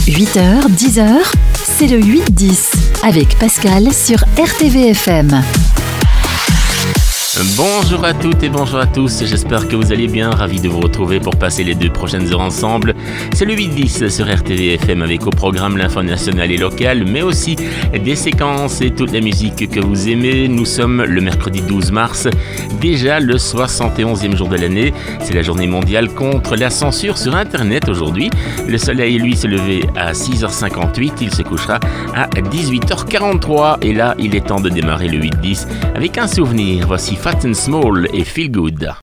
8h, 10h, c'est le 8-10 avec Pascal sur RTVFM. Bonjour à toutes et bonjour à tous, j'espère que vous allez bien, ravi de vous retrouver pour passer les 2 prochaines heures ensemble. C'est le 8-10 sur RTVFM avec au programme l'info nationale et locale, mais aussi des séquences et toute la musique que vous aimez. Nous sommes le mercredi 12 mars, déjà le 71e jour de l'année. C'est la journée mondiale contre la censure sur Internet aujourd'hui. Le soleil, lui, s'est levé à 6h58, il se couchera à 18h43. Et là, il est temps de démarrer le 8-10 avec un souvenir. Voici Fat and Small et Feel Good.